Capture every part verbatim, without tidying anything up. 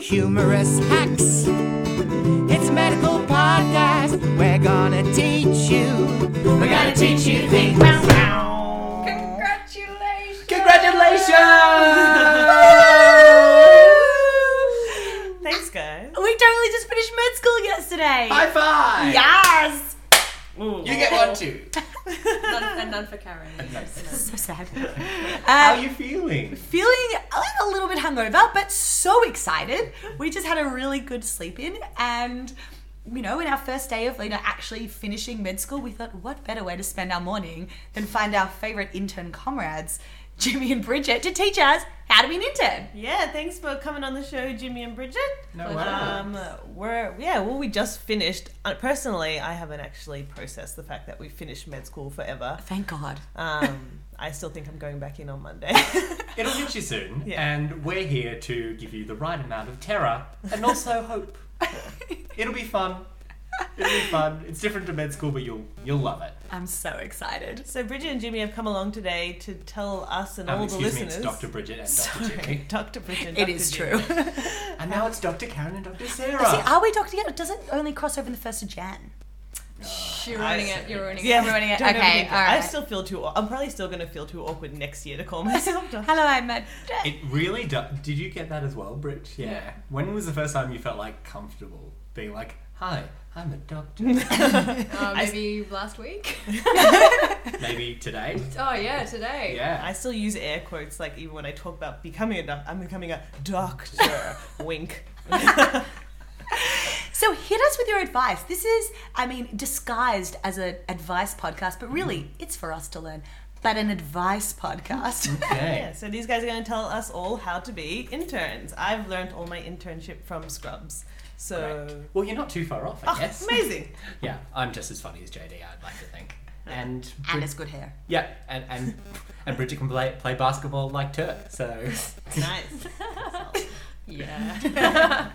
humorous hacks. It's a medical podcast. We're gonna teach you. We're gonna teach you things. Congratulations! Congratulations! Thanks, guys. We totally just finished med school yesterday. High five! Yes. Ooh. You get one too. None, and none for Karen. So sad. How Uh, are you feeling? feeling like a little bit hungover, but so excited. We just had a really good sleep in, and you know, in our first day of you know actually finishing med school, we thought, what better way to spend our morning than find our favorite intern comrades, Jimmy and Bridget, to teach us how to be an intern. Yeah, thanks for coming on the show, Jimmy and Bridget. No way. Um, we're yeah, well, we just finished. Uh, personally, I haven't actually processed the fact that we finished med school forever. Thank God. Um, I still think I'm going back in on Monday. It'll hit you soon, Yeah. and we're here to give you the right amount of terror and also hope. It'll be fun. It'll be fun. It's different to med school, but you'll you'll love it. I'm so excited. So Bridget and Jimmy have come along today to tell us and Um, all the excuse me, listeners. it's Doctor Bridget and Doctor Sorry, Jimmy. Doctor Bridget. and It Doctor is Jimmy. true. And now it's Doctor Karen and Doctor Sarah. See, are we talking together? Does it only cross over in the first of Jan? You're ruining it. You're ruining Yeah, it. ruining it. don't Okay, overthink it. alright. I still feel too. I'm probably still going to feel too awkward next year to call myself Doctor. Hello, I'm Matt. It really does. Did you get that as well, Brit? Yeah. Yeah. When was the first time you felt like comfortable being like, "Hi, I'm a doctor"? Uh, maybe last week. Maybe today. Oh yeah, today. Yeah. I still use air quotes, like even when I talk about becoming a doctor, I'm becoming a doctor. Wink. So hit us with your advice. This is, I mean, disguised as an advice podcast, but really, it's for us to learn. But an advice podcast. Okay. Yeah, so these guys are going to tell us all how to be interns. I've learned all my internship from Scrubs. So, Great. Well, you're not too far off, I oh, guess. amazing. Yeah, I'm just as funny as J D, I'd like to think. And And Brid- it's good hair. yeah, and and and Bridget can play play basketball like Turk. So Nice. Yeah.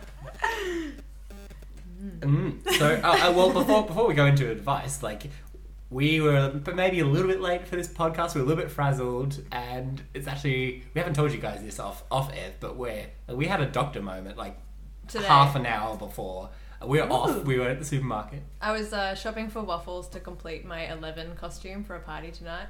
mm. so uh, uh, well before before we go into advice, like we were but maybe a little bit late for this podcast. We're a little bit frazzled, and it's actually we haven't told you guys this off off air, but we're we had a doctor moment like Today. half an hour before. We were off. We were at the supermarket. I was uh, shopping for waffles to complete my eleven costume for a party tonight.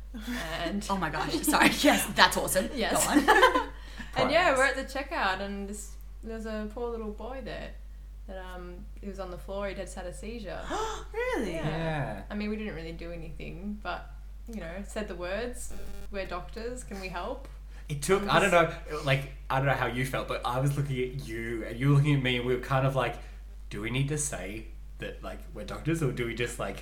And Oh my gosh. Sorry. Yes, that's awesome. yes. Go on. And yeah, we're at the checkout and this, there's a poor little boy there that um he was on the floor. He'd just had a seizure. Really? Yeah. Yeah. I mean, we didn't really do anything, but you know, said the words. We're doctors. Can we help? It took, I don't know, like, I don't know how you felt, but I was looking at you and you were looking at me and we were kind of like, do we need to say that, like, we're doctors or do we just, like,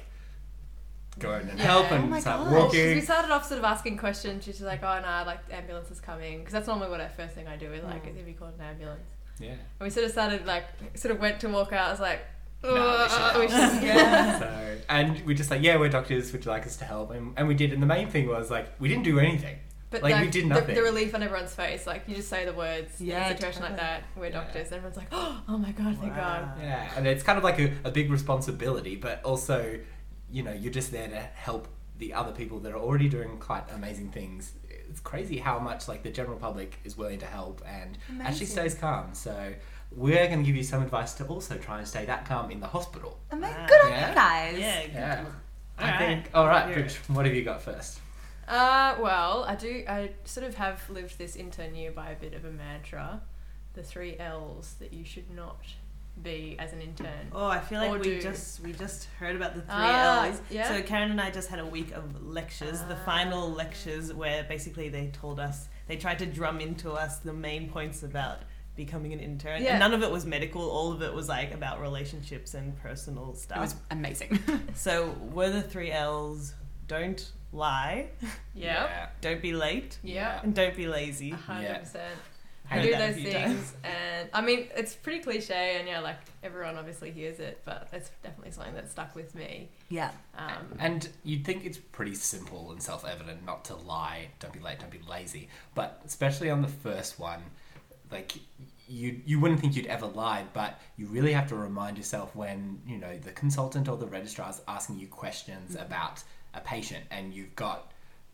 go in and Yeah. help Oh and my start gosh. Well, 'cause we walking? started off sort of asking questions. She's like, "Oh no, like the ambulance is coming," because that's normally what our first thing I do is like, Mm. "Is we called an ambulance?" Yeah. And we sort of started like, sort of went to walk out. I was like, No, we "Uh, should we help." should, yeah. So, and we just like, yeah, we're doctors, would you like us to help? And, and we did, and the main thing was, like, we didn't do anything. But Like, like, we did the, nothing. the relief on everyone's face, like you just say the words Yeah, in a situation like totally. that. We're Yeah. doctors. Everyone's like, "Oh my god, thank Wow. God." Yeah, and it's kind of like a, a big responsibility, but also, you know, you're just there to help the other people that are already doing quite amazing things. It's crazy how much like the general public is willing to help and actually Amazing. stays calm. So we're going to give you some advice to also try and stay that calm in the hospital. I mean, Wow. good on Yeah. you guys. Yeah. good Yeah. job. I Alright. think. All right, Yeah. Rich, what have you got first? Uh, well, I do. I sort of have lived this intern year by a bit of a mantra, the three L's that you should not be as an intern. Oh, I feel like Or we do. just we just heard about the three Ah, L's. yeah. So Karen and I just had a week of lectures, the Ah. final lectures where basically they told us they tried to drum into us the main points about becoming an intern. Yeah. And none of it was medical, all of it was like about relationships and personal It stuff. was amazing. So were the three L's don't lie, Yep. don't be late, Yeah. and don't be lazy. A hundred percent. Heard Do that a those few things, and I mean, it's pretty cliche, and yeah, like everyone obviously hears it, but it's definitely something that stuck with me. Yeah. Um, And you'd think it's pretty simple and self-evident not to lie, don't be late, don't be lazy. But especially on the first one, like you you wouldn't think you'd ever lie, but you really have to remind yourself when, you know, the consultant or the registrar is asking you questions about a patient and you've got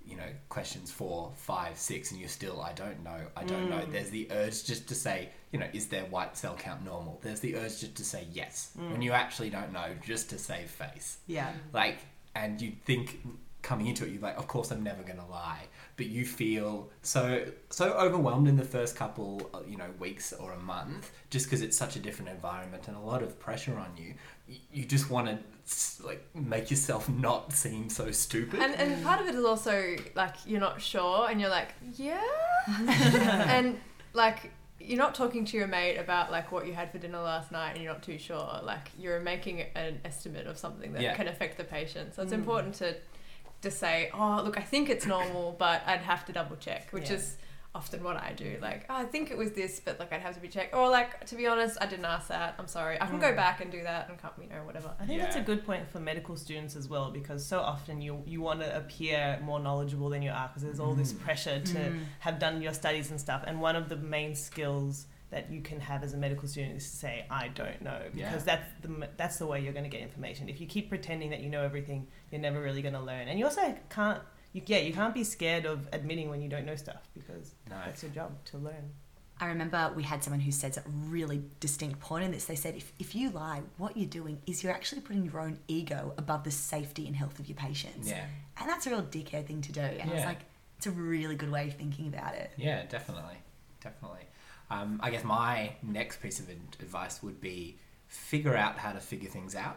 you know, questions four, five, six, and you're still, I don't know, I don't mm. know. There's the urge just to say, you know, is their white cell count normal? There's the urge just to say yes, mm. when you actually don't know, just to save face. Yeah. Like, and you think coming into it, you're like, of course I'm never going to lie. But you feel so so overwhelmed in the first couple, you know, weeks or a month, just because it's such a different environment and a lot of pressure on you. You just want to like make yourself not seem so stupid. And and part of it is also like you're not sure, and you're like, yeah, and like you're not talking to your mate about like what you had for dinner last night, and you're not too sure. Like you're making an estimate of something that yeah. can affect the patient. So it's Mm. important to. to say, oh, look, I think it's normal, but I'd have to double check, which Yeah. is often what I do. Like, oh, I think it was this, but like I'd have to be checked. Or like, to be honest, I didn't ask that. I'm sorry. I can Mm. go back and do that and come, you know, whatever. I think that's a Yeah. good point for medical students as well, because so often you you want to appear more knowledgeable than you are, because there's all this Mm. pressure to Mm. have done your studies and stuff. And one of the main skills that you can have as a medical student is to say, I don't know, because Yeah. that's the that's the way you're going to get information. If you keep pretending that you know everything, you're never really going to learn. And you also can't, you, yeah, you can't be scared of admitting when you don't know stuff, because No. that's your job, to learn. I remember we had someone who said a really distinct point in this. They said, if, if you lie, what you're doing is you're actually putting your own ego above the safety and health of your patients. Yeah. And that's a real dickhead thing to do. And I was Yeah. like, it's a really good way of thinking about it. Yeah, definitely. Definitely. Um, I guess my next piece of ad- advice would be figure out how to figure things out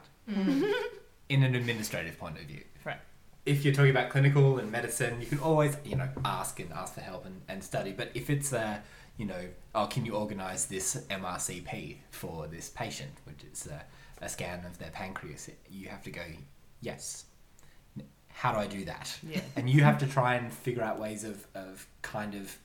in an administrative point of view. Right. If you're talking about clinical and medicine, you can always, you know, ask and ask for help and, and study. But if it's a, you know, oh, can you organise this M R C P for this patient, which is a, a scan of their pancreas, you have to go, yes. How do I do that? Yeah. And you have to try and figure out ways of, of kind of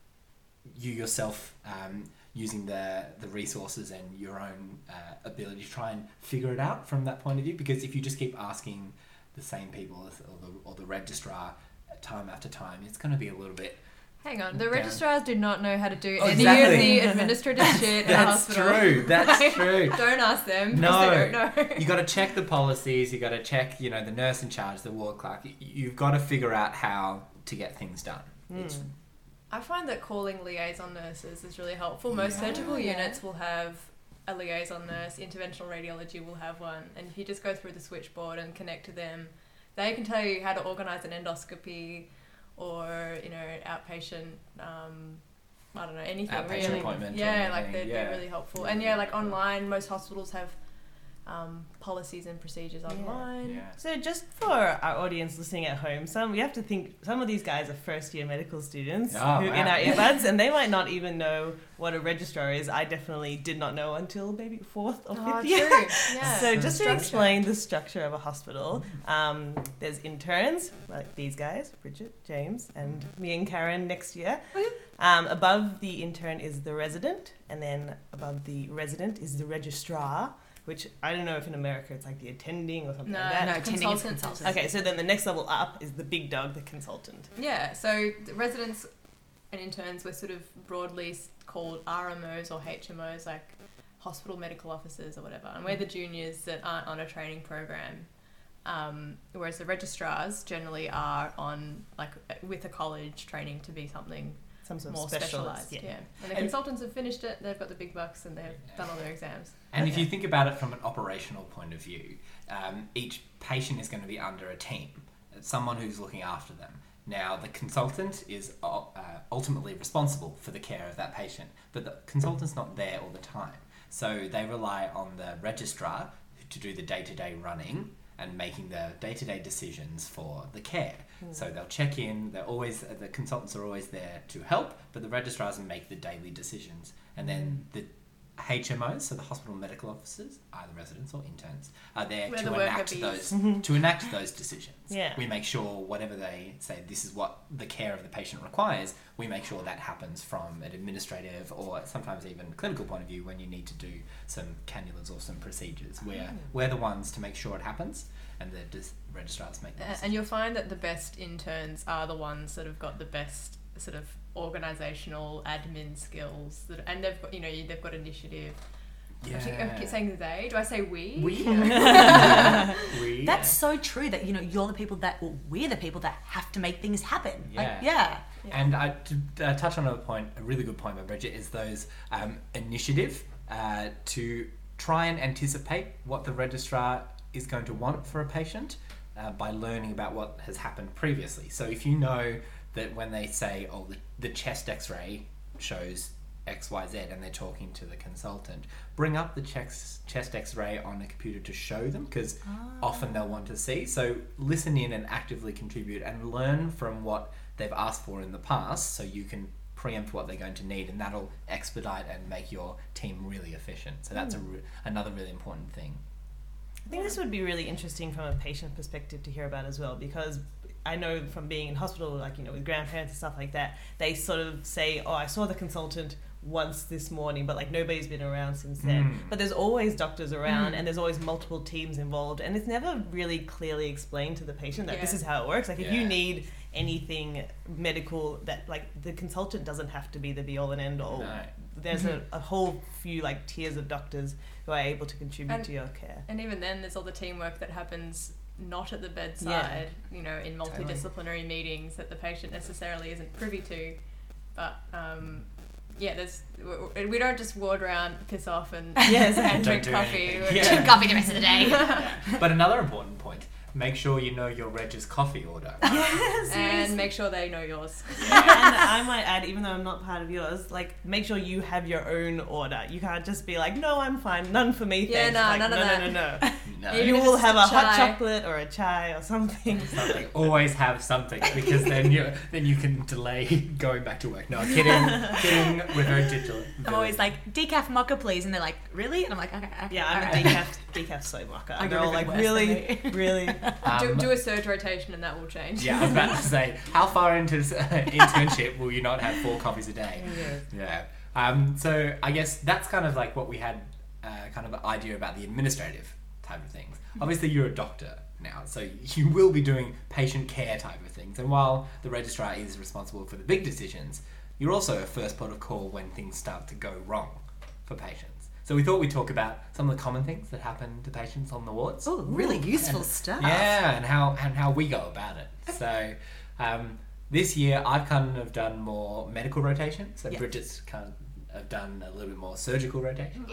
you yourself um, using the the resources and your own uh, ability to try and figure it out from that point of view. Because if you just keep asking the same people or the, or the registrar time after time, it's going to be a little bit... Hang on, the Yeah. registrars do not know how to do Oh, any exactly. of the administrative shit in a That's hospital. true, that's Like, true. Don't ask them. No. because they don't know. You got to check the policies, you got to check, you know, the nurse in charge, the ward clerk. You- You've got to figure out how to get things done. It's, I find that calling liaison nurses is really helpful. Most Yeah. surgical Yeah. units will have a liaison nurse. Interventional radiology will have one. And if you just go through the switchboard and connect to them, they can tell you how to organise an endoscopy or, you know, outpatient, um, I don't know, anything Outpatient really. appointment or Yeah, like anything, they'd yeah. be really helpful. Yeah, And yeah, yeah, like yeah. online, most hospitals have um, policies and procedures online. yeah. So just for our audience listening at home, some we have to think some of these guys are first year medical students Oh, who, wow. in our earbuds, and they might not even know what a registrar is. I definitely did not know until maybe fourth or Oh, fifth year. true. Yeah. So just to Structure. explain the structure of a hospital, um, there's interns like these guys, Bridget, James, and me and Karen next year. Um, above the intern is the resident, and then above the resident is the registrar, which I don't know if in America it's like the attending or something No, like that. No, attending is Consultant. consultant. Okay, so then the next level up is the big dog, the consultant. Yeah, so the residents and interns were sort of broadly s- called R M Os or H M Os, like hospital medical officers or whatever. And we're the juniors that aren't on a training program. Um, whereas the registrars generally are on, like, with a college training to be something Some sort more of specialized. specialised. Yeah. Yeah. And the And- consultants have finished it, they've got the big bucks and they've done all their exams. And if Okay. you think about it from an operational point of view, um, each patient is going to be under a team, someone who's looking after them. Now, the consultant is uh, ultimately responsible for the care of that patient, but the consultant's not there all the time. So they rely on the registrar to do the day-to-day running and making the day-to-day decisions for the care. So they'll check in, they're always, the consultants are always there to help, but the registrars make the daily decisions. And then the H M Os, so the hospital medical officers, either residents or interns, are there We're to the worker enact bees. those to enact those decisions. Yeah. We make sure whatever they say, this is what the care of the patient requires, we make sure that happens from an administrative or sometimes even clinical point of view when you need to do some cannulas or some procedures. We're, we're the ones to make sure it happens, and the dis- registrars make the Uh, decisions. and you'll find that the best interns are the ones that have got the best sort of organizational admin skills that, and they've got, you know, they've got initiative. I think I keep saying they. Do I say we? We. we. That's so true that, you know, you're the people that, or we're the people that have to make things happen. Yeah. Like, yeah. And I, to uh, touch on a point, a really good point by Bridget, is those um, initiative uh, to try and anticipate what the registrar is going to want for a patient uh, by learning about what has happened previously. So if you know that when they say, oh, the, the chest x-ray shows X Y Z and they're talking to the consultant, bring up the chest, chest x-ray on a computer to show them, because Oh. often they'll want to see. So listen in and actively contribute and learn from what they've asked for in the past, so you can preempt what they're going to need, and that'll expedite and make your team really efficient. So that's a re- another really important thing. I think this would be really interesting from a patient perspective to hear about as well, because I know from being in hospital, like, you know, with grandparents and stuff like that, they sort of say, oh, I saw the consultant once this morning, but like nobody's been around since then. Mm. But there's always doctors around and there's always multiple teams involved, and it's never really clearly explained to the patient that Yeah. this is how it works. Like if Yeah. you need anything medical, that like the consultant doesn't have to be the be all and end all. No. There's a, a whole few like tiers of doctors who are able to contribute And- to your care. And even then, there's all the teamwork that happens not at the bedside, you know, in multidisciplinary meetings that the patient necessarily isn't privy to. But um, yeah, there's we- we don't just ward around, piss off, and, Yes, and don't drink do coffee. anything. We're- Yeah. Coffee the rest of the day. But another important point, make sure you know your Reg's coffee order. And make sure they know yours. And I might add, even though I'm not part of yours, like make sure you have your own order. You can't just be like, no, I'm fine, none for me. Yeah, thanks. no, like, none no, of no, that. no, no, No. Even You if will it's have a just a hot chai. chocolate or a chai or something. Something. Always have something, because then you then you can delay going back to work. No, kidding, kidding. We're very digital. I'm always like, decaf mocha, please. And they're like, really? And I'm like, okay. okay Yeah, I'm all a right. decaf decaf soy mocha. I'm And they're all even like, worse really, than really. do, Um, do a surge rotation, and that will change. Yeah, I was about to say, how far into this, uh, internship will you not have four coffees a day? Yes. Yeah. Um, so I guess that's kind of like what we had, uh, kind of an idea about the administrative type of things. Obviously, you're a doctor now, so you will be doing patient care type of things. And while the registrar is responsible for the big decisions, you're also a first port of call when things start to go wrong for patients. So we thought we'd talk about some of the common things that happen to patients on the wards. Oh, really useful And- stuff. Yeah, and how and how we go about it. So um, this year I've kind of done more medical rotation. So Yeah. Bridget's kind of done a little bit more surgical rotation.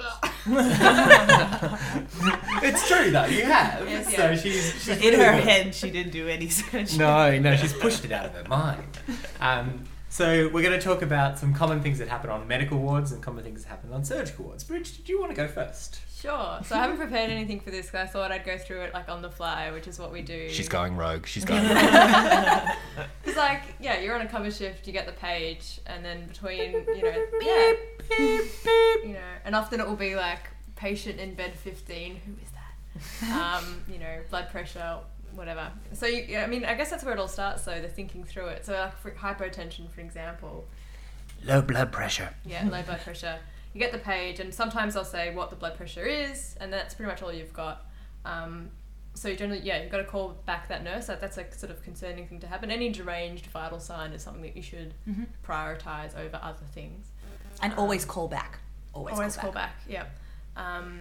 It's true though, you have. Yes, so yeah. she's, she's In really her good. head, she didn't do any surgery. No, no, she's pushed it out of her mind. Um, so we're going to talk about some common things that happen on medical wards and common things that happen on surgical wards. Bridget, did you want to go first? Sure. So I haven't prepared anything for this because I thought I'd go through it like on the fly, which is what we do. going rogue. She's going rogue. It's like, yeah, you're on a cover shift, you get the page, and then between, you know, yeah, you know, and often it will be like patient in bed fifteen. Who is that? Um, you know, blood pressure, whatever. So you, yeah, I mean, I guess that's where it all starts. So the thinking through it. So like for hypotension, for example. Low blood pressure. Yeah, low blood pressure. You get the page, and sometimes I'll say what the blood pressure is, and that's pretty much all you've got. Um, so you generally, yeah, you've got to call back that nurse. That, that's a sort of concerning thing to happen. Any deranged vital sign is something that you should Mhm. prioritize over other things. And always call back. Always, Always call call back. back. Yeah. Um,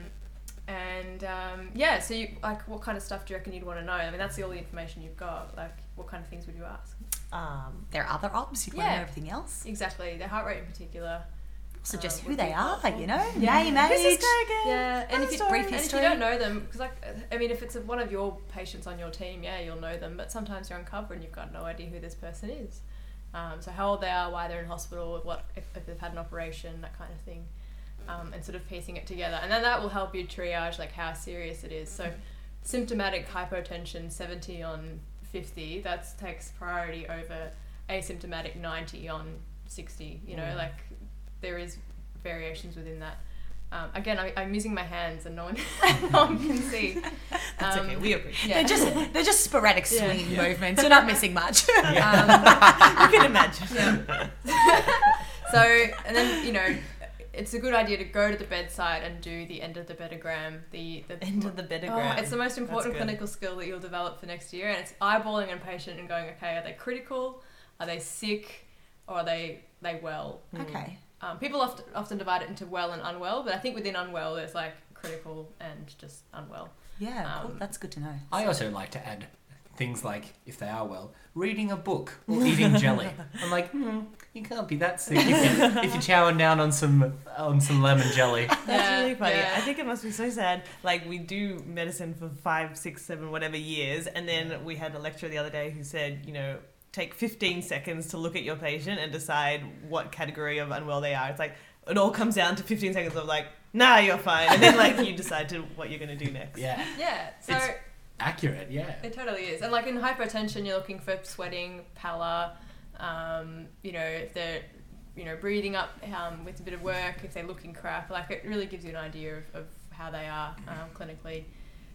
and um, yeah, so you like, what kind of stuff do you reckon you'd want to know? I mean, that's the, all the information you've got. Like, what kind of things would you ask? Um, There are other options. You want to Yeah. know everything else. Exactly, the heart rate in particular. So just Um, who would they be are, helpful. you know? Yeah. Name, Who's this age. guy again? Yeah, and if, you, story, and if you history. don't know them, because like, I mean, if it's one of your patients on your team, yeah, you'll know them. But sometimes you're on cover and you've got no idea who this person is. Um, so how old they are, why they're in hospital, what if, if they've had an operation, that kind of thing, um, and sort of piecing it together. And then that will help you triage like how serious it is. So symptomatic hypotension, seventy on fifty, that takes priority over asymptomatic ninety on sixty. You know, Mm. like there is variations within that. Um, again, I, I'm using my hands and no one, no one can see. That's Um, okay. We appreciate. Yeah. They're just they're just sporadic Yeah. swinging Yeah. movements. You're not missing much. Um, You can imagine. Yeah. So, and then, you know, it's a good idea to go to the bedside and do the end of the bedogram. The, the End of the Oh, bedogram. it's the most important good. clinical skill that you'll develop for next year, and it's eyeballing a patient and going, okay, are they critical? Are they sick? Or are they they well? Okay. um, people often often divide it into well and unwell, but I think within unwell there's like critical and just unwell. Yeah, cool. Um, That's good to know. I also like to add things like, if they are well, reading a book or eating jelly. I'm like, hmm, you can't be that sick if, you, if you're chowing down on some on some lemon jelly. That's Yeah, really funny. yeah. I think it must be so sad. Like, we do medicine for five, six, seven, whatever years, and then we had a lecturer the other day who said, you know, take fifteen seconds to look at your patient and decide what category of unwell they are. It's like, it all comes down to fifteen seconds of like, nah, you're fine. And then, like, you decide to what you're going to do next. Yeah, Yeah, so It's- accurate. Yeah. it totally is. And like in hypotension, you're looking for sweating, pallor, um, you know, if they're, you know, breathing up um, with a bit of work, if they're looking crap, like it really gives you an idea of, of how they are um, clinically.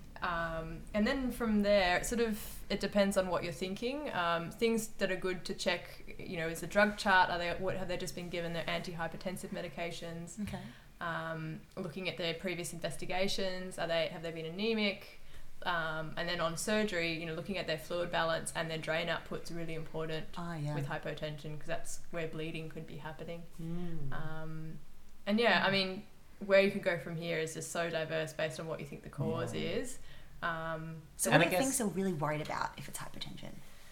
Um, and then from there, it sort of, it depends on what you're thinking. Um, things that are good to check, you know, is the drug chart. Are they, what have they just been given their antihypertensive medications? Okay. Um, looking at their previous investigations, are they, have they been anemic? Um, and then on surgery, you know, looking at their fluid balance and their drain output's really important Ah, yeah. with hypotension because that's where bleeding could be happening. Mm. Um, and yeah, I mean, where you could go from here is just so diverse based on what you think the cause Yeah. is. Um, So And what I are guess- things you're really worried about if it's hypertension?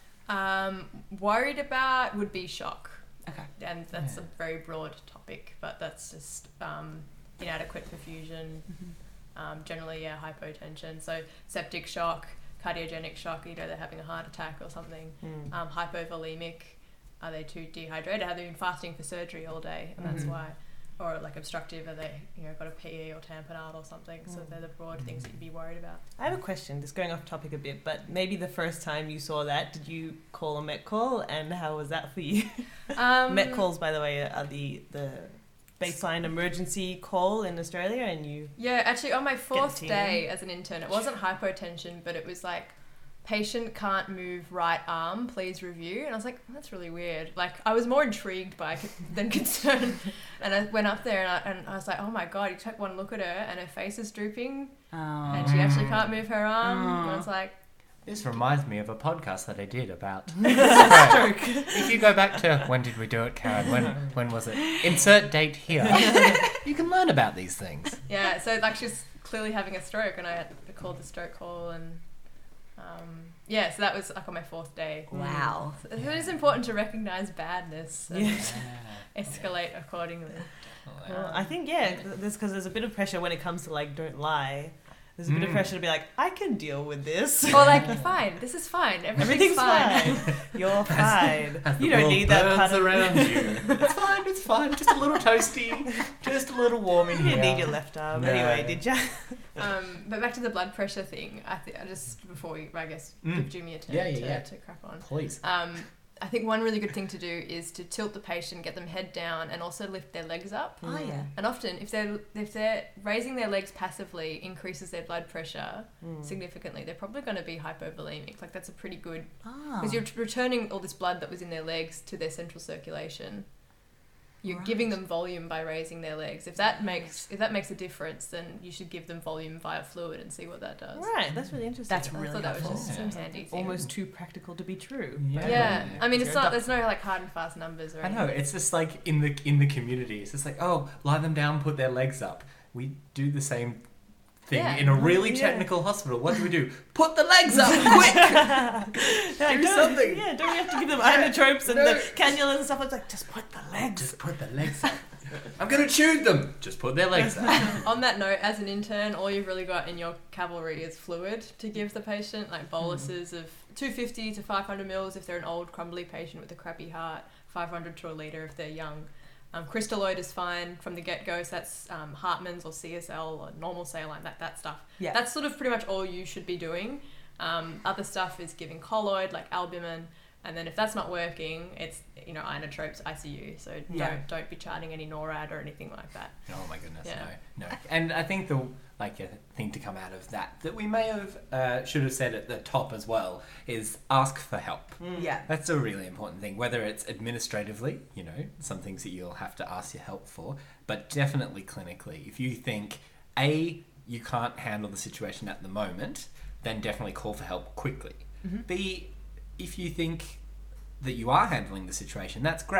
um, worried about would be shock. Okay. And that's Yeah. a very broad topic, but that's just um, inadequate perfusion. Um, generally, yeah, hypotension. So septic shock, cardiogenic shock, you know, they're having a heart attack or something. Mm. Um, hypovolemic, are they too dehydrated? Have they been fasting for surgery all day? And that's Mhm. why. Or like obstructive, are they, you know, got a P E or tamponade or something? So Mm. they're the broad things that you'd be worried about. I have a question, just going off topic a bit, but maybe the first time you saw that, did you call a Met call, and how was that for you? Um, Met calls, by the way, are the, the baseline emergency call in Australia, and you... Yeah, actually, on my fourth team. day as an intern, it wasn't hypotension, but it was like, patient can't move right arm, please review. And I was like, that's really weird. Like, I was more intrigued by it than concerned. And I went up there and I, and I was like, oh my God, you took one look at her and her face is drooping Oh. and she actually can't move her arm. And I was like, This reminds me of a podcast that I did about stroke. If you go back to when did we do it, Karen? When when was it? Insert date here. You can learn about these things. yeah, so like she's clearly having a stroke and I had to call the stroke call and um, yeah, so that was like on my fourth day. Wow. So it is important to recognise badness and Yeah. escalate accordingly. Well, I think, yeah, this because there's a bit of pressure when it comes to, like, don't lie. There's a bit of Mm. pressure to be like, I can deal with this. Or like, fine, this is fine. Everything's, Everything's fine. You're fine. As the You don't world need that burns part of around you. It's fine, it's fine. Just a little toasty. Just a little warm in You here. didn't need your left arm. No. Anyway, did ya? Um, but back to the blood pressure thing. I think I just before we, I guess, Mm. give Jimmy a turn Yeah, yeah, to, yeah. to crack on. Please. Um, I think one really good thing to do is to tilt the patient, get them head down, and also lift their legs up. Oh, yeah. And often, if they're if they're raising their legs passively, increases their blood pressure Mm. significantly. They're probably going to be hypovolemic. Like that's a pretty good Ah. because you're t- returning all this blood that was in their legs to their central circulation. You're Right. giving them volume by raising their legs. If that makes if that makes a difference, then you should give them volume via fluid and see what that does. Right, that's really interesting. That's I really thought that was helpful. just Yeah. some handy thing. almost too practical to be true. Yeah. Yeah, I mean, it's You're a not. There's no like hard and fast numbers or I anything. know, it's just like in the in the community. It's just like, oh, lie them down, put their legs up. We do the same thing Yeah. in a really Yeah. technical hospital. What do we do? Put the legs up, quick! Yeah, Do don't, something. Yeah, don't we have to give them inotropes and No. the cannulas and stuff? It's like, just put the legs. Just put the legs up. I'm gonna tube them. Just put their legs up. On that note, as an intern, all you've really got in your cavalry is fluid to give the patient, like boluses of two fifty to five hundred mils if they're an old crumbly patient with a crappy heart, five hundred to a litre if they're young. Um, crystalloid is fine from the get-go, so that's um, Hartmann's or C S L or normal saline, that, that stuff. Yeah. That's sort of pretty much all you should be doing. Um, other stuff is giving colloid, like albumin, and then if that's not working, it's, you know, inotropes, I C U, so Yeah. don't don't be charting any NORAD or anything like that. Oh my goodness, Yeah. no, no. And I think the like a thing to come out of that that we may have uh, should have said at the top as well is ask for help. Yeah. That's a really important thing, whether it's administratively, you know, some things that you'll have to ask your help for, but definitely clinically. If you think, A, you can't handle the situation at the moment, then definitely call for help quickly. Mm-hmm. B, if you think that you are handling the situation, that's great,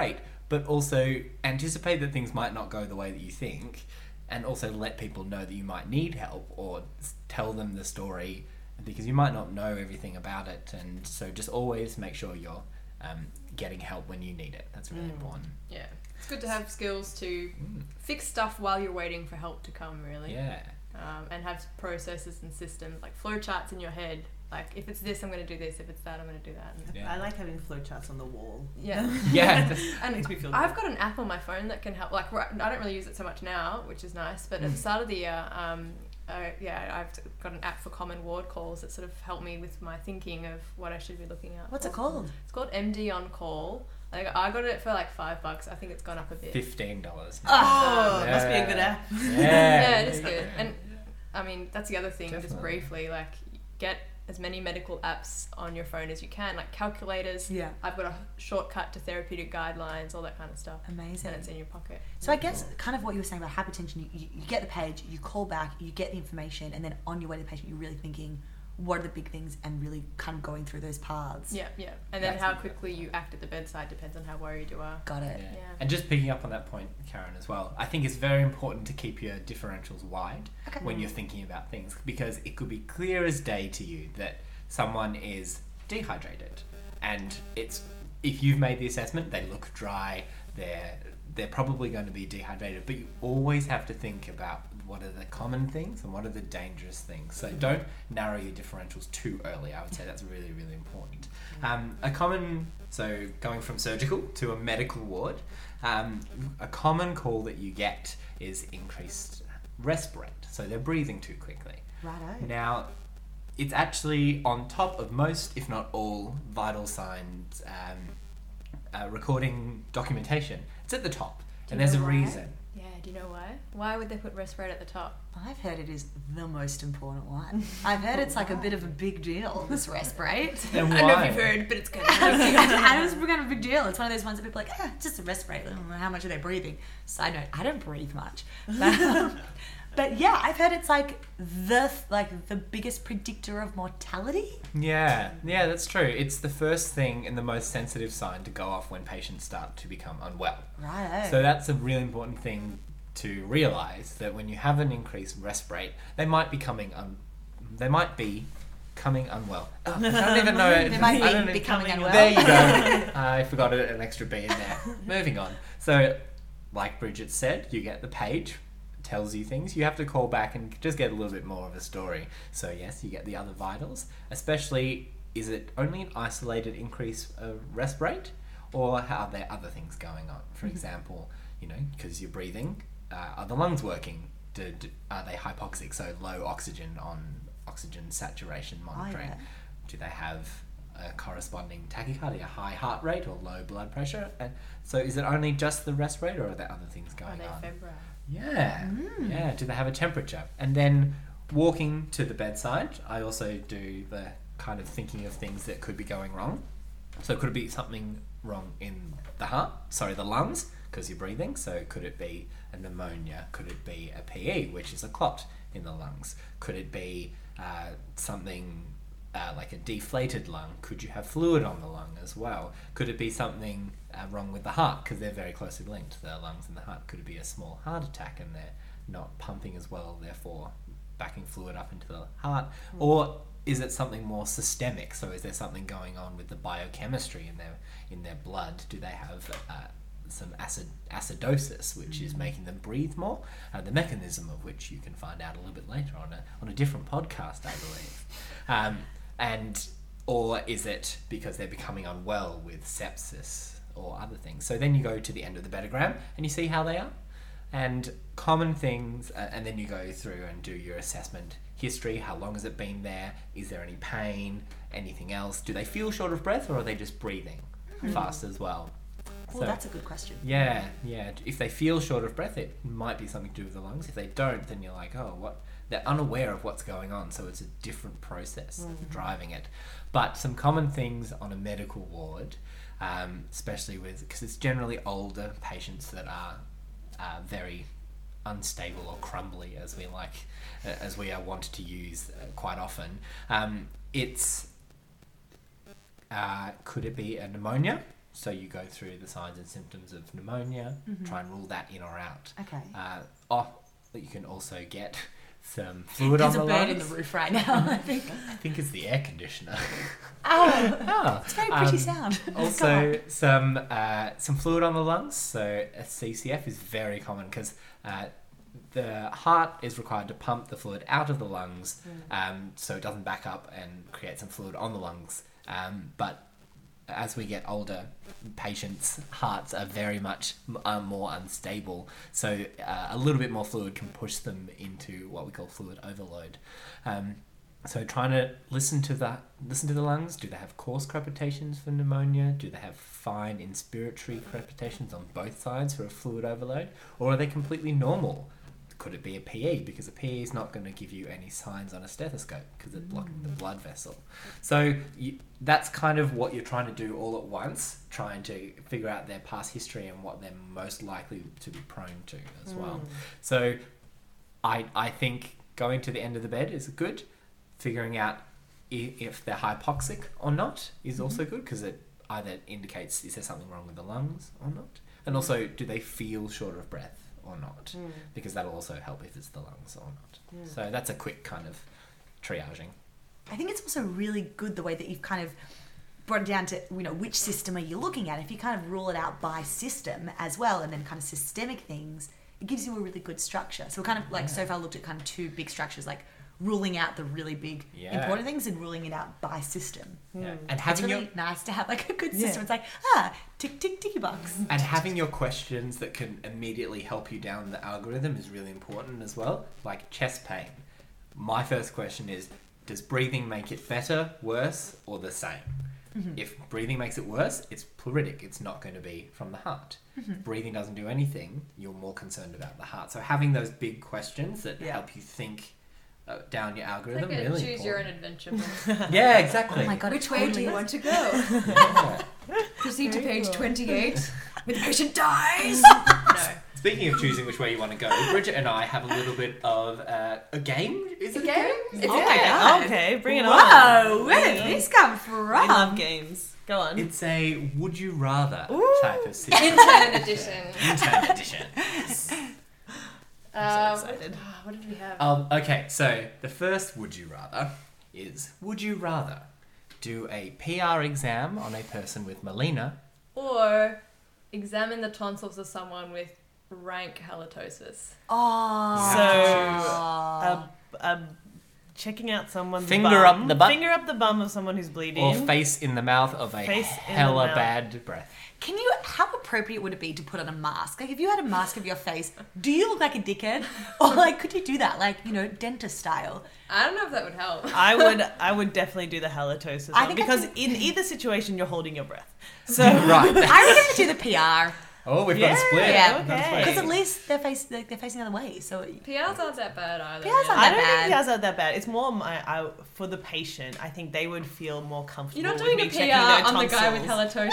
but also anticipate that things might not go the way that you think, and also let people know that you might need help, or tell them the story, because you might not know everything about it. And so just always make sure you're um, getting help when you need it. That's really Mm. important. Yeah. It's good to have skills to fix stuff while you're waiting for help to come, really. Yeah. Um, and have processes and systems, like flowcharts in your head. Like, if it's this, I'm going to do this. If it's that, I'm going to do that. And Yeah. I like having flowcharts on the wall. yeah. Yeah. That makes me feel good. I've got an app on my phone that can help. Like, right- I don't really use it so much now, which is nice. But at the start of the year, um, uh, yeah, I've got an app for common ward calls that sort of help me with my thinking of what I should be looking at. What's it for. called? It's called M D on Call. I got, I got it for like five bucks. I think it's gone up a bit. Fifteen dollars. Oh, Yeah. must be a good app. Yeah. Yeah, it is good. And I mean, that's the other thing, just Definitely. briefly, like, get as many medical apps on your phone as you can, like calculators. Yeah. I've got a shortcut to therapeutic guidelines, all that kind of stuff. Amazing. And it's in your pocket. So I guess kind of what you were saying about hypertension, you, you, you get the page, you call back, you get the information, and then on your way to the patient, you're really thinking, what are the big things, and really kind of going through those paths. Yeah, yeah. And then That's how the- quickly you act at the bedside depends on how worried you are. Got it. Yeah. Yeah. And just picking up on that point, Karen, as well, I think it's very important to keep your differentials wide Okay. when you're thinking about things, because it could be clear as day to you that someone is dehydrated, and it's if you've made the assessment, they look dry, they're they're probably going to be dehydrated, but you always have to think about what are the common things and what are the dangerous things. So don't narrow your differentials too early. I would say that's really, really important. Um, a common, so going from surgical to a medical ward, um, a common call that you get is increased rest rate. So they're breathing too quickly. Righto. Now, it's actually on top of most, if not all, vital signs um, uh, recording documentation. It's at the top, Do and you there's a know why? reason. Yeah, do you know why? Why would they put rest rate at the top? I've heard it is the most important one. I've heard it's like a bit of a big deal, this rest rate. And I don't know why? if you've heard, but it's good. And it's kind of a big deal. It's one of those ones that people are like, ah, just a rest rate. I don't know how much are they breathing? Side note, I don't breathe much. But, um, but yeah, I've heard it's like the like the biggest predictor of mortality. Yeah, yeah, that's true. It's the first thing and the most sensitive sign to go off when patients start to become unwell. Right. So that's a really important thing to realise, that when you have an increased rest rate, they might be coming un- they might be coming unwell. Oh, I don't even know. They might I be don't becoming becoming unwell. There you go. I forgot an extra B in there. Moving on. So, like Bridget said, you get the page, tells you things. You have to call back and just get a little bit more of a story. So yes, you get the other vitals. Especially, is it only an isolated increase of rest rate, or are there other things going on? For example, you know, because you're breathing, uh, are the lungs working? Do, do, are they hypoxic, so low oxygen on oxygen saturation monitoring? yeah. Do they have a corresponding tachycardia, high heart rate or low blood pressure? And so is it only just the rest rate, or are there other things Are going they on? febrile? Yeah, yeah. Do they have a temperature? And then walking to the bedside, I also do the kind of thinking of things that could be going wrong. So could it be something wrong in the heart? Sorry, the lungs, because you're breathing. So could it be a pneumonia? Could it be a P E, which is a clot in the lungs? Could it be uh, something uh, like a deflated lung? Could you have fluid on the lung as well? Could it be something uh, wrong with the heart, because they're very closely linked, the lungs and the heart? Could it be a small heart attack and they're not pumping as well, therefore backing fluid up into the heart? Mm. Or is it something more systemic? So is there something going on with the biochemistry in their in their blood? Do they have uh, some acid acidosis, which mm. is making them breathe more? Uh, the mechanism of which you can find out a little bit later on a on a different podcast, I believe. Um, and or is it because they're becoming unwell with sepsis or other things? So then you go to the end of the betagram and you see how they are, and common things, uh, and then you go through and do your assessment history. How long has it been there? Is there any pain? Anything else? Do they feel short of breath, or are they just breathing mm. fast as well? Well, So- that's a good question. Yeah, yeah. If they feel short of breath, it might be something to do with the lungs. If they don't, then you're like, oh, what? They're unaware of what's going on, so it's a different process Mm-hmm. driving it. But some common things on a medical ward, um, especially with, because it's generally older patients that are uh, very unstable or crumbly, as we like, uh, as we are wont to use uh, quite often. Um, it's uh, could it be a pneumonia? So you go through the signs and symptoms of pneumonia, Mm-hmm. try and rule that in or out. Okay. Uh, oh, you can also get some fluid There's on a the bird lungs. in the roof right now, I think. I think it's the air conditioner. Oh, Ah, it's very pretty um, sound. Also, some uh, some fluid on the lungs. So a C C F is very common because uh, the heart is required to pump the fluid out of the lungs, um, so it doesn't back up and create some fluid on the lungs. Um, but as we get older, patients' hearts are very much uh, more unstable. So uh, a little bit more fluid can push them into what we call fluid overload. Um, so trying to listen to the listen to the lungs. Do they have coarse crepitations for pneumonia? Do they have fine inspiratory crepitations on both sides for a fluid overload? Or are they completely normal? Could it be a P E? Because a P E is not going to give you any signs on a stethoscope because it's blocking the blood vessel. So you, that's kind of what you're trying to do all at once, trying to figure out their past history and what they're most likely to be prone to as well. So I I think going to the end of the bed is good. Figuring out i- if they're hypoxic or not is also good because it either indicates is there something wrong with the lungs or not. And also, do they feel short of breath or not? Mm. Because that'll also help if it's the lungs or not. So that's a quick kind of triaging. I think it's also really good the way that you've kind of brought it down to, you know, which system are you looking at? If you kind of rule it out by system as well and then kind of systemic things, it gives you a really good structure. So we're kind of like, so far looked at kind of two big structures, like ruling out the really big Yeah. important things and ruling it out by system. Yeah. And It's having really your nice to have like a good Yeah. system. It's like, ah, tick, tick, ticky box. and having your questions that can immediately help you down the algorithm is really important as well. Like chest pain. My first question is, does breathing make it better, worse, or the same? If breathing makes it worse, it's pleuritic. It's not going to be from the heart. If breathing doesn't do anything, you're more concerned about the heart. So having those big questions that Yeah. help you think uh, down your It's algorithm, like a really choose your own important. adventure book. Yeah, exactly. Oh my God. Which it way do totally you is. want to go? Yeah. Proceed to Very page cool. twenty-eight. When the patient dies. no. Speaking of choosing which way you want to go, Bridget and I have a little bit of uh, a game. Is it A game? It's Oh a my game. God. Okay, bring it on. Whoa, where did We- this come We from? love games. Go on. It's a would you rather Ooh. type of system. Intern edition. Intern edition. Uh, so excited. What, what did we have? Um, okay, so the first would you rather is would you rather do a P R exam on a person with melena Or examine the tonsils of someone with rank halitosis. Oh. So, um, um, checking out someone's Finger bum, up the butt. Finger up the bum of someone who's bleeding. or face in the mouth of a Face in the hella mouth. bad breath? Can you, how appropriate would it be to put on a mask? Like, if you had a mask of your face, do you look like a dickhead? Or, like, could you do that, like, you know, dentist style? I don't know if that would help. I would, I would definitely do the halitosis I one think I because could- in either situation you're holding your breath. So Right. I reckon to do the P R. Oh, we've got a Yeah, split. yeah, We've got a okay. split. Because at least they're, face, they're, they're facing the other way. So, P Rs aren't that bad either. P Rs aren't I that don't bad. think that's not that bad. It's more my, I, for the patient. I think they would feel more comfortable. You're not with doing me a P checking R their on the guy with tonsils.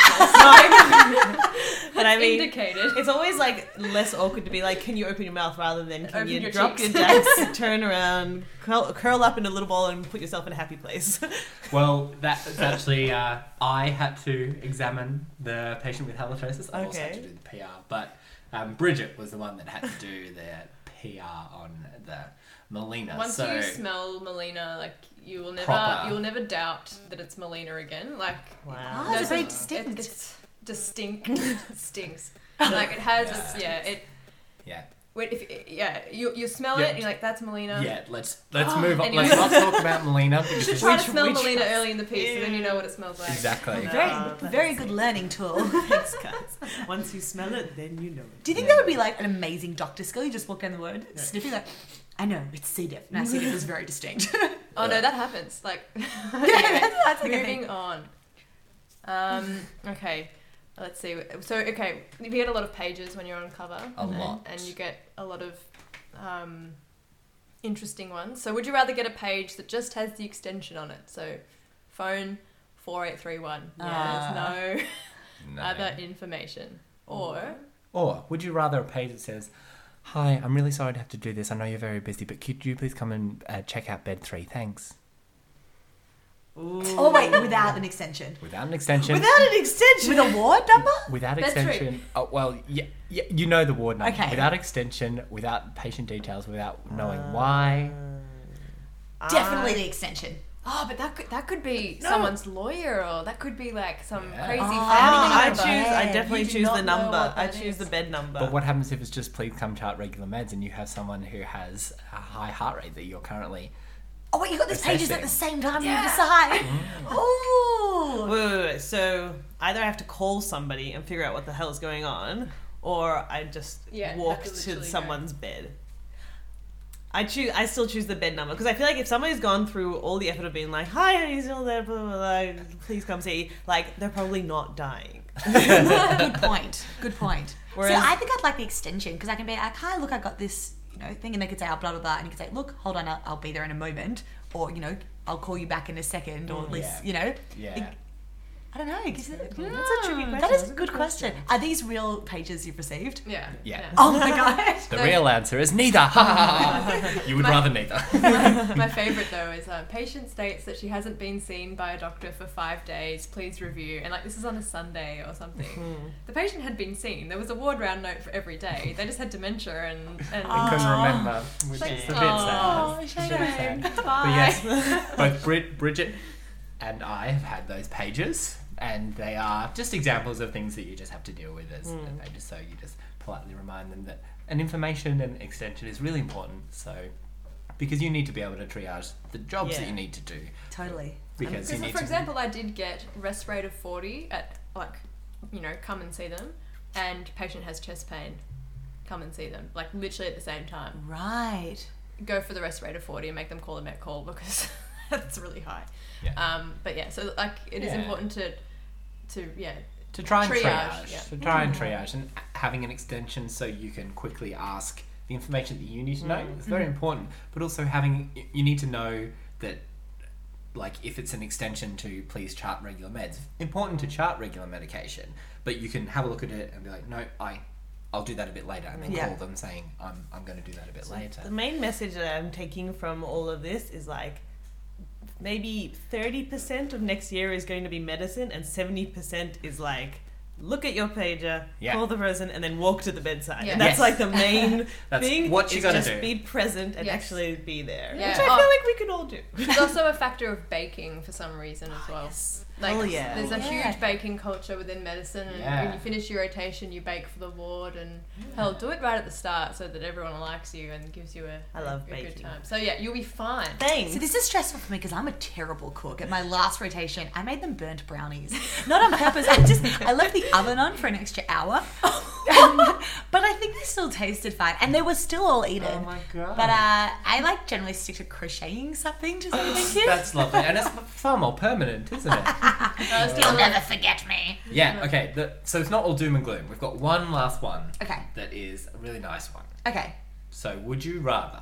halitosis. But I mean, indicated. it's always like less awkward to be like, can you open your mouth rather than can Open you your drop cheeks. your jacks, turn around, curl, curl up in a little ball, and put yourself in a happy place. Well, that's actually, uh, I had to examine the patient with halitosis. I also had to Okay. do the P R. But um, Bridget was the one that had to do the P R on the melena. Once so, you smell melena, like you will never, Proper. you will never doubt that it's melena again. Like Wow. Oh, it's very it- distinct. It's distinct. stinks. Like it has. Its, yeah. It. yeah. Wait, if yeah, you you smell Yeah. it and you're like, that's melena. Yeah, let's let's move on. And Let's you- not talk about melena. You Because should it's- try to Which- smell which melena ones? early in the piece, and then you know what it smells like. exactly. No. very, Ah, very good learning tool. Do Thanks, guys. Once you smell it, then you know it. you think that would be like an amazing doctor skill? You just walk down the word, sniffing like, I know, it's C. diff. No, C. diff is very distinct. Oh no, that happens. Like, Yeah, that's, that's like a moving thing. on. Um, okay, let's see. So, okay, you get a lot of pages when you're on cover. A and, lot. And you get a lot of um, interesting ones. So, would you rather get a page that just has the extension on it? So, phone four eight three one. Ah. There's no No. other information. Or, Or would you rather a page that says, "Hi, I'm really sorry to have to do this. I know you're very busy, but could you please come and uh, check out bed three? Thanks." Ooh. Oh wait, without an extension. Without an extension. Without an extension. With a ward number? Without That's extension. Oh, well, yeah, yeah, you know the ward number. Okay. Without extension, without patient details, without knowing why. Definitely I- the extension. Oh, but that could that could be No. someone's lawyer, or that could be like some Yeah. crazy Oh, family Ah, I member. choose. I bed. definitely You do choose not the know number. what I that choose is. the bed number. But what happens if it's just please come chart regular meds and you have someone who has a high heart rate that you're currently... Oh wait, you got these pages at the Assessing. same time Yeah. you decide. Ooh. Wait, wait, wait. So either I have to call somebody and figure out what the hell is going on, or I just Yeah, walk have to to literally someone's bed. I choose. I still choose the bed number because I feel like if somebody's gone through all the effort of being like, "Hi, are you still there? Blah, blah, blah, please come see." Like they're probably not dying. Good point. Good point. Whereas- so I think I'd like the extension because I can be like, hi, look, I got this, you know, thing, and they could say, oh, blah blah blah, and you could say, look, hold on, I'll, I'll be there in a moment, or you know, I'll call you back in a second, or at Mm, least, yeah. you know, Yeah. I don't know. Is it, That's a tricky question. That is That's a a good good question. question. Are these real pages you've received? Yeah. Yeah. Oh my god. The No. real answer is neither. Ha, ha, ha. You would My- rather neither. My favourite though is uh, patient states that she hasn't been seen by a doctor for five days. Please review. And like this is on a Sunday or something. The patient had been seen. There was a ward round note for every day. They just had dementia and and I couldn't Aw. remember, which Like, is a bit sad. Oh, shame. shame. But Bye. yes, both Brid- Bridget and I have had those pages, and they are just examples of things that you just have to deal with as Mm. a pages. So you just politely remind them that an information and extension is really important. So because you need to be able to triage the jobs that Yeah. you need to do. Totally. Because you Because, need for to. example, I did get respirator forty at, like, you know, come and see them, and patient has chest pain, come and see them, like, literally at the same time. Right. Go for the respirator forty and make them call a met call because that's really high. Yeah. Um, but yeah, so, like, it is Yeah. important to, to yeah, to try and triage, triage, yeah. to try and triage, and having an extension so you can quickly ask the information that you need to know is very important. But also having, you need to know that, like, if it's an extension to please chart regular meds, important to chart regular medication, but you can have a look at it and be like, no, I, I'll do that a bit later, and then Yeah. call them saying, I'm, I'm going to do that a bit later. The main message that I'm taking from all of this is like maybe thirty percent of next year is going to be medicine and seventy percent is like look at your pager, Yeah. call the person, and then walk to the bedside. Yeah. And that's Yes. like the main That's thing. what you is gotta just do. be present and Yes. actually be there. Yeah. Which I Oh. feel like we could all do. There's also a factor of baking for some reason as well. Like, Oh, yeah. there's a Yeah. huge baking culture within medicine, and Yeah. when you finish your rotation, you bake for the ward, and hell, do it right at the start so that everyone likes you and gives you a, I love a good baking. time. So yeah, you'll be fine. Thanks. So this is stressful for me because I'm a terrible cook. At my last rotation, I made them burnt brownies. Not on purpose. I just I left the oven on for an extra hour. But I think they still tasted fine, and they were still all eaten. Oh my god. But uh, I like generally stick to crocheting something to say thank you. That's lovely, and it's far more permanent, isn't it? Uh, still You'll a- never forget me. Yeah, okay, the, so it's not all doom and gloom. We've got one last one Okay. that is a really nice one. Okay. So, would you rather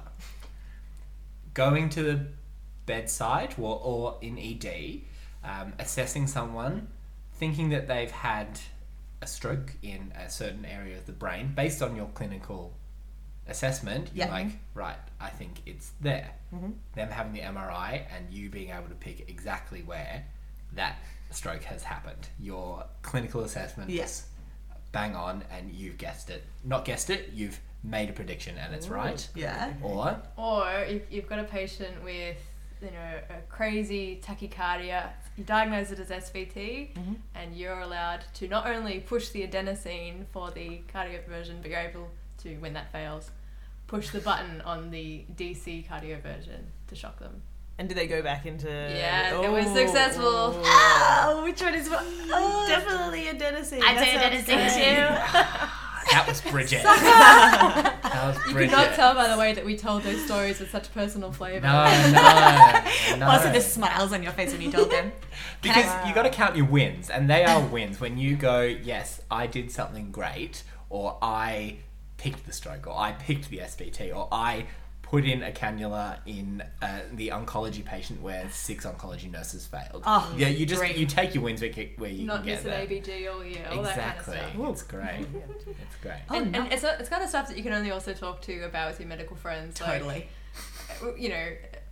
going to the bedside or, or in E D, um, assessing someone, thinking that they've had a stroke in a certain area of the brain, based on your clinical assessment, you're Yeah. like, right, I think it's there. Mhm. Them having the M R I and you being able to pick exactly where that stroke has happened. Your clinical assessment Yes. is bang on and you've guessed it. Not guessed it, you've made a prediction and it's right. Yeah. Or Or if you've got a patient with, you know, a crazy tachycardia, you diagnose it as S V T, Mhm. and you're allowed to not only push the adenosine for the cardioversion, but you're able to, when that fails, push the button on the D C cardioversion to shock them. And do they go back into? Yeah, it was successful. Oh, which one is what? Oh, Definitely adenosine. I That do sounds adenosine great. too. that was Bridget. that was You Bridget. could not tell by the way that we told those stories with such personal flavour. No, no, no. Also, the smiles on your face when you told them. Because Wow. you got to count your wins, and they are wins when you go, yes, I did something great, or I picked the stroke, or I picked the S V T, or I put in a cannula in uh, the oncology patient where six oncology nurses failed. Oh, yeah, you just dream. you take your wins where you, where you Not can get miss an there. A B G all year, all Exactly, that kind of stuff. it's great. It's great. Oh, and, no. and it's, it's kind of stuff that you can only also talk to about with your medical friends. Like, Totally. you know,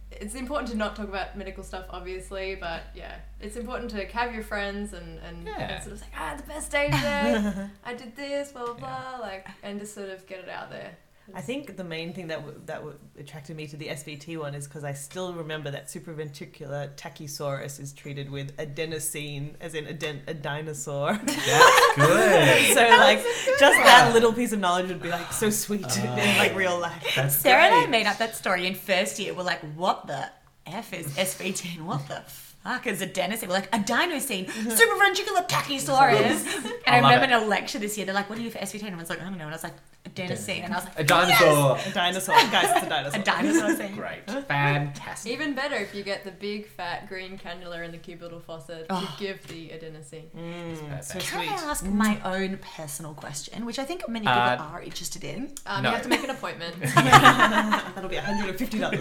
it's important to not talk about medical stuff, obviously, but yeah, it's important to have your friends and, and, Yeah. and sort of say, ah, the best day today, I did this, blah, blah, blah, like, and just sort of get it out there. I think the main thing that w- that w- attracted me to the S V T one is because I still remember that supraventricular tachysaurus is treated with adenosine, as in a, den- a dinosaur. That's good. So like, just that little piece of knowledge would be like so sweet in like real life. That's Sarah and I great. made up that story in first year. We're like, what the F is S V T and what the fuck is adenosine? We're like, adenosine, supraventricular tachysaurus. And I I love remember it. in a lecture this year, they're like, what do you do for S V T? And I was like, I don't know. And I was like, adenosine. And I was like, A dinosaur. A dinosaur, guys, it's a dinosaur. a dinosaur scene. Great. Fantastic. Even better if you get the big fat green cannula in the cubital fossa Oh. to give the adenosine. Mm, so perfect. Can sweet. I ask my own personal question, which I think many people Uh, are interested in? Um, No. You have to make an appointment. That'll be one hundred fifty dollars.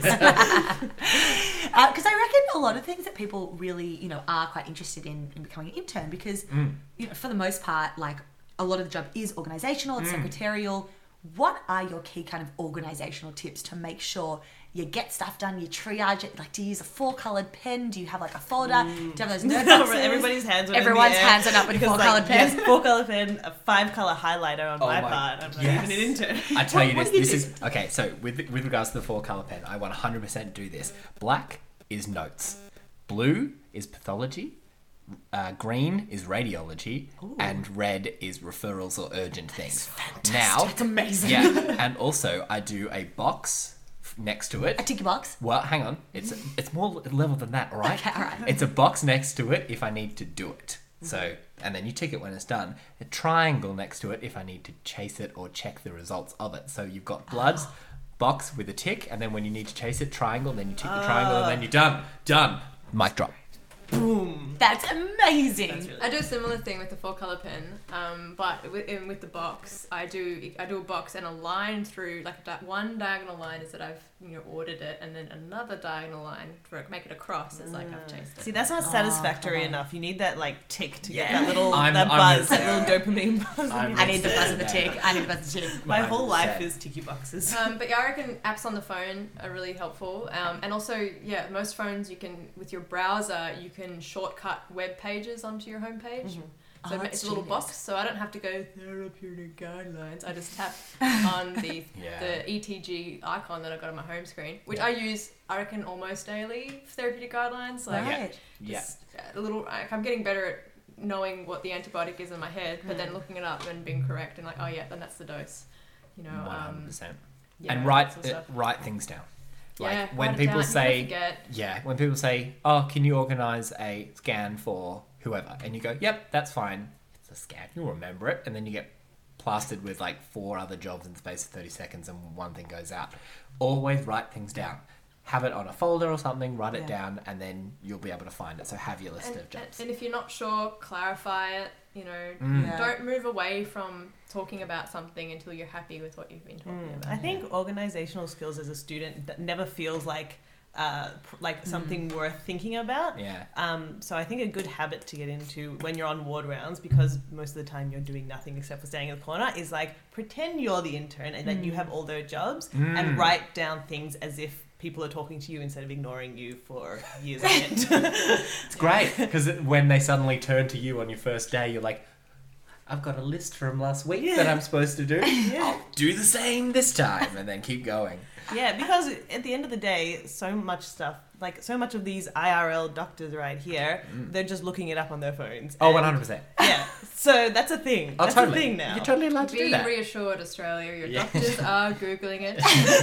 Because I reckon a lot of things that people really, you know, are quite interested in, in becoming an intern because, Mm. you know, for the most part, like a lot of the job is organisational, it's secretarial. What are your key kind of organisational tips to make sure you get stuff done, you triage it? Like, do you use a four-coloured pen? Do you have like a folder? Do you have those notebooks? Everybody's hands went Everyone's in the air hands went up with because, four-coloured like, pen. Yes, four-color pen, a five-color highlighter on Oh my, my- part. I'm not yes. even an intern. I tell you What- this, what do you this do? is okay. So with with regards to the four color pen, I one hundred percent do this. Black is notes, blue is pathology, uh, green is radiology, and red is referrals or urgent things. Now, That's amazing. yeah, and also I do a box f- next to it. A ticky box. Well, hang on. It's it's more level than that, all right? Okay, all right. It's a box next to it if I need to do it. So, and then you tick it when it's done. A triangle next to it if I need to chase it or check the results of it. So you've got bloods, box with a tick, and then when you need to chase it, triangle, then you tick the triangle, and then you're done. Done. Mic drop. Boom. That's amazing. That's really I do a similar thing with the four color pen, um, but with, in, with the box, I do I do a box and a line through like that one diagonal line is that I've you know ordered it, and then another diagonal line for make it a cross is like I've chased it. See, that's not satisfactory enough. You need that like tick to get Yeah. that little I'm- that I'm buzz, with that little dopamine buzz. I'm I need the buzz of the Yeah. tick. I need the buzz of the tick. My one whole hundred life percent. is ticky boxes. Um, but yeah, I reckon apps on the phone are really helpful. Um, and also, yeah, most phones you can, with your browser, you can shortcut web pages onto your homepage. So Oh, it- that's it's a little genius. box, so I don't have to go therapeutic guidelines. I just tap on the Yeah. the E T G icon that I've got on my home screen, which I use, I reckon, almost daily for therapeutic guidelines. Like, Right. Yeah. just a little, like, I'm getting better at knowing what the antibiotic is in my head, but then looking it up and being correct and like, oh yeah, then that's the dose. You know, one hundred um, percent. yeah, And write sort of uh, stuff. write things down. Like Yeah, when write it people down. You say, never forget. yeah, when people say, "Oh, can you organize a scan for whoever?" and you go, "Yep, that's fine. It's a scan. You'll remember it." And then you get plastered with like four other jobs in the space of thirty seconds, and one thing goes out. Always write things down. Have it on a folder or something. Write it Yeah. down, and then you'll be able to find it. So have your list And, of and, jobs. and if you're not sure, clarify it. You know, Mm. Yeah. don't move away from talking about something until you're happy with what you've been talking about. I think organizational skills as a student that never feels like uh, pr- like something worth thinking about. Yeah. Um, so I think a good habit to get into when you're on ward rounds, because most of the time you're doing nothing except for staying in the corner, is like pretend you're the intern and that you have all their jobs Mm. and write down things as if people are talking to you instead of ignoring you for years on end. It's great because when they suddenly turn to you on your first day, you're like, "I've got a list from last week Yeah. that I'm supposed to do. I'll do the same this time," and then keep going. Yeah, because at the end of the day, so much stuff, like so much of these I R L doctors right here, they're just looking it up on their phones. Oh, And- one hundred percent. Yeah, so that's a thing. Oh, That's totally. a thing now. You're totally allowed to Be do that. reassured, Australia. Your Yeah. doctors are googling it.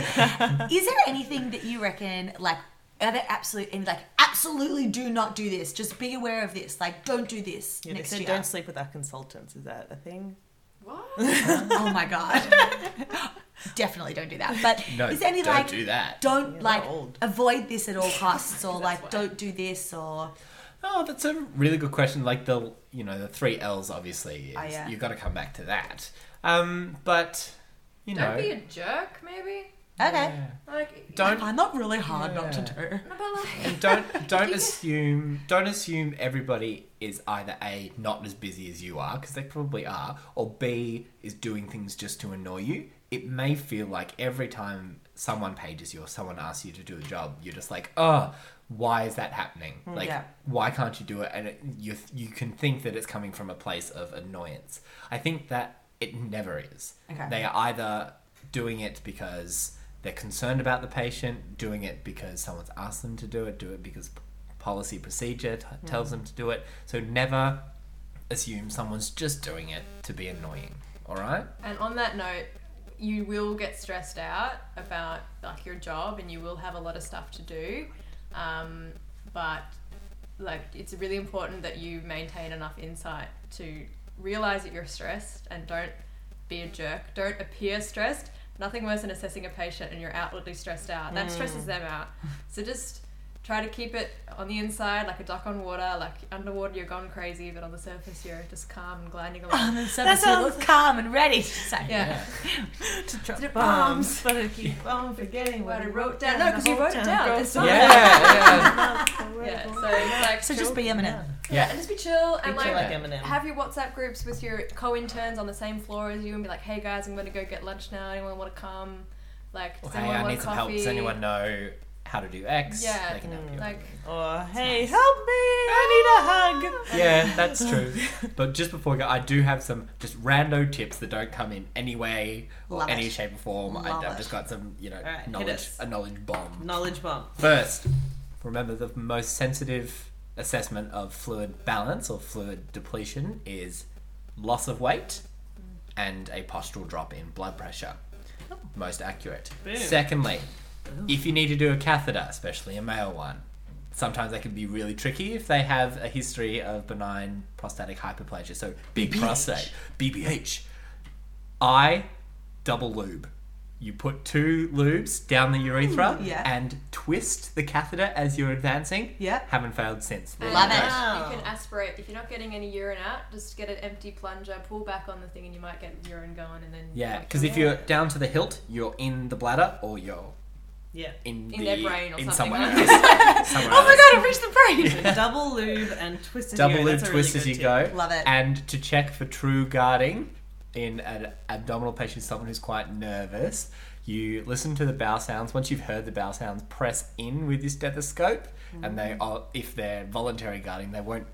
Is there anything that you reckon, like, are there absolute, any, like, absolutely do not do this? Just be aware of this. Like, don't do this Yeah, they next said year. don't sleep with our consultants. Is that a thing? What? Oh my god. Definitely don't do that. But No, is there any don't like do that. don't Yeah, they're like old. avoid this at all costs or That's like why. don't do this or Oh, that's a really good question. Like the, you know, the three L's obviously is Oh, yeah. you've got to come back to that. Um, but you know, Don't be a jerk, maybe. okay. yeah. Like, Don't I find that really hard not to Yeah. do. no, but like, and don't don't assume don't assume everybody is either A, not as busy as you are, because they probably are, or B, is doing things just to annoy you. it may feel like every time someone pages you or someone asks you to do a job, you're just like, oh, why is that happening? Like, Yeah. why can't you do it? And it, you you can think that it's coming from a place of annoyance. I think that it never is. Okay. They are either doing it because they're concerned about the patient, doing it because someone's asked them to do it, do it because p- policy procedure t- tells them to do it. So never assume someone's just doing it to be annoying. All right? And on that note, you will get stressed out about like your job, and you will have a lot of stuff to do. Um, but like, it's really important that you maintain enough insight to realize that you're stressed and don't be a jerk. Don't appear stressed. Nothing worse than assessing a patient and you're outwardly stressed out. That stresses them out. So just try to keep it on the inside, like a duck on water. Like underwater, you're going crazy, but on the surface, you're just calm and gliding along. That sounds calm and ready to say. Yeah. To drop The bombs, bombs. but I keep on forgetting what What I I wrote wrote down. down. No, because you the wrote whole it time. down. Go It's so not- Yeah, Yeah, so it's like So chill. just be Eminem. Yeah, and just be chill and Be like, chill like Eminem. have your WhatsApp groups with your co-interns on the same floor as you and be like, hey guys, I'm going to go get lunch now. Anyone want to come? Like, does Hey, anyone I want need some help. coffee? Does anyone know how to do X? Yeah, They can help you. Like, Or, hey, help me, I need a hug. Yeah, that's true. But just before we go, I do have some just rando tips that don't come in any way or Love any it. shape or form. I, Love I've it. just got some, you know, Alright, hit knowledge, us. a knowledge bomb. Knowledge bomb. First, remember the most sensitive assessment of fluid balance or fluid depletion is loss of weight and a postural drop in blood pressure. Most accurate. Boom. Secondly, if you need to do a catheter, especially a male one, sometimes they can be really tricky if they have a history of benign prostatic hyperplasia. So big B P H. prostate, B P H. I double lube. You put two lubes down the urethra yeah. and twist the catheter as you're advancing. Yeah. Haven't failed since. and Love it. Wow. You can aspirate. If you're not getting any urine out, just get an empty plunger, pull back on the thing, and you might get urine going. And then Yeah, flush because it. if you're down to the hilt, you're in the bladder or you're Yeah. in, In the their brain or in something somewhere like else. Somewhere Oh my else. god, I reached the brain. So double lube and twist as Double you go. lube, That's a twist really as you good tip. go. Love it. And to check for true guarding in an abdominal patient, someone who's quite nervous, you listen to the bowel sounds. Once you've heard the bowel sounds, press in with your stethoscope, and they are, if they're voluntary guarding, they won't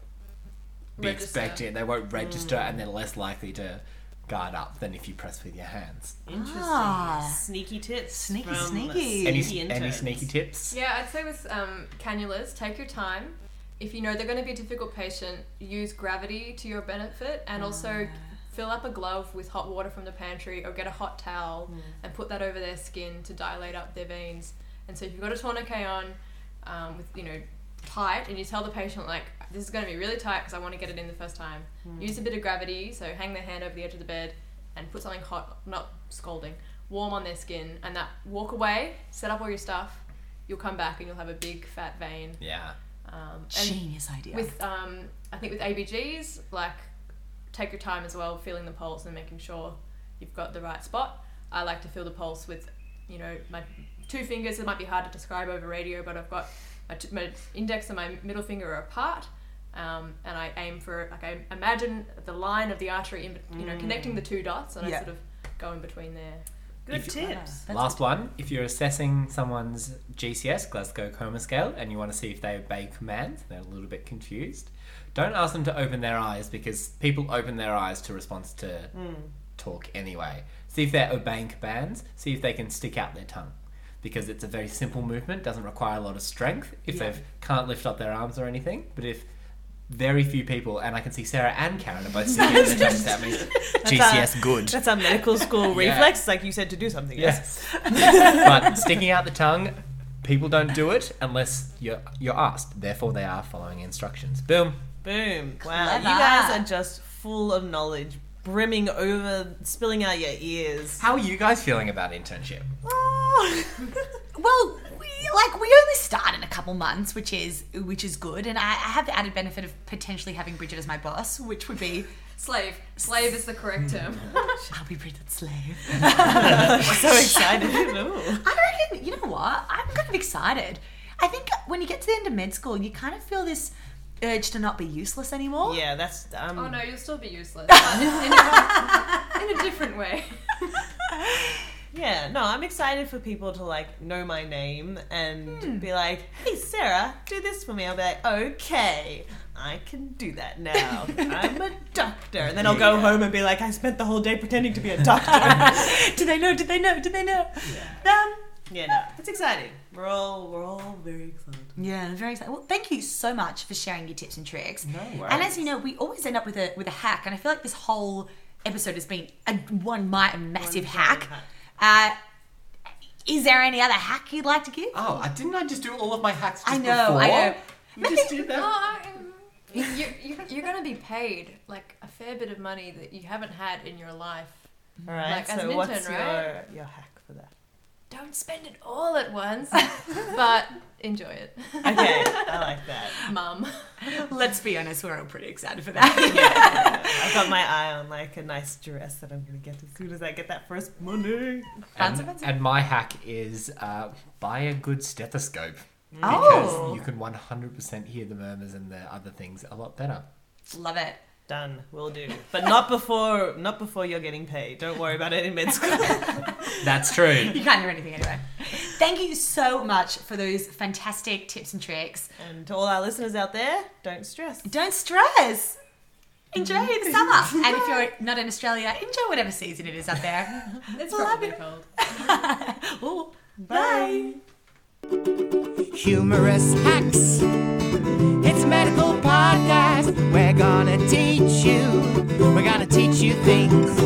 be Register. expecting, they won't register, and they're less likely to guard up than if you press with your hands. Interesting. Ah. Sneaky tips. Sneaky, from sneaky. Any, sneaky any interns. sneaky tips? Yeah, I'd say with um, cannulas, take your time. If you know they're going to be a difficult patient, use gravity to your benefit, and also fill up a glove with hot water from the pantry, or get a hot towel and put that over their skin to dilate up their veins. And so if you've got a tourniquet on um, with, you know, tight, and you tell the patient, like, this is going to be really tight because I want to get it in the first time, use a bit of gravity, so hang their hand over the edge of the bed and put something hot, not scalding, warm on their skin, and that walk away, set up all your stuff, you'll come back and you'll have a big fat vein. Yeah. Um, and Genius idea. with um, I think with A B Gs, like, take your time as well, feeling the pulse and making sure you've got the right spot. I like to feel the pulse with, you know, my two fingers. It might be hard to describe over radio, but I've got my, t- my index and my middle finger are apart, um, and I aim for, like, I imagine the line of the artery, in, bet- you know, connecting the two dots, and Yeah. I sort of go in between there. Good If you- tips. That's Last one, if you're assessing someone's G C S, Glasgow Coma Scale, and you want to see if they obey commands, they're a little bit confused, don't ask them to open their eyes, because people open their eyes to respond to talk anyway. See if they're obeying commands, see if they can stick out their tongue, because it's a very simple movement, doesn't require a lot of strength if Yeah. they can't lift up their arms or anything, but if very few people, and I can see Sarah and Karen are both sticking their tongues out, means G C S good. That's our medical school Yeah. reflex. Like you said to do something. Yes. But sticking out the tongue, people don't do it unless you're you're asked. Therefore, they are following instructions. Boom. Boom. Wow. Clever. You guys are just full of knowledge, brimming over, spilling out your ears. How are you guys feeling about internship? Oh. Well, we, like we only start in a couple months, which is which is good, and I, I have the added benefit of potentially having Bridget as my boss, which would be Slave. Slave is the correct term. I'll be Bridget's slave. So excited. Ooh. I reckon, you know what? I'm kind of excited. I think when you get to the end of med school, you kind of feel this urge to not be useless anymore. Yeah, that's um. Oh no, you'll still be useless. in, a, in a different way. Yeah, no, I'm excited for people to like know my name and Hmm. be like, hey, Sarah, do this for me. I'll be like, okay, I can do that now. I'm a doctor. And then I'll go Yeah. home and be like, I spent the whole day pretending to be a doctor. Do they know? Did they know? Did they know? Yeah. Um, Yeah, no, it's exciting. We're all we're all very excited. yeah, I'm very excited. Well, thank you so much for sharing your tips and tricks. No worries. And as you know, we always end up with a with a hack, and I feel like this whole episode has been a one mighty massive One hack. giant Uh, is there any other hack you'd like to give? Oh, I didn't I just do all of my hacks just I know, before? I know. We just did No, that. I- you're, you're, you're going to be paid like a fair bit of money that you haven't had in your life. All right, Like, as so an what's intern, your right? your hack for that? Don't spend it all at once, but enjoy it. Okay, I like that. Mum. Let's be honest, we're all pretty excited for that. I've got my eye on like a nice dress that I'm gonna get as soon as I get that first money. Fancy, And, fancy. and my hack is uh, buy a good stethoscope. Because Oh. you can one hundred percent hear the murmurs and the other things a lot better. Love it. Done, will do. But not before not before you're getting paid. Don't worry about it in med school. That's true. You can't hear anything anyway. Thank you so much for those fantastic tips and tricks. And to all our listeners out there, don't stress. Don't stress. Enjoy the summer. And if you're not in Australia, enjoy whatever season it is out there. It's Love probably it. cold. Ooh, bye. Humorous hacks. It's a medical podcast. We're gonna teach you. We're gonna teach you things.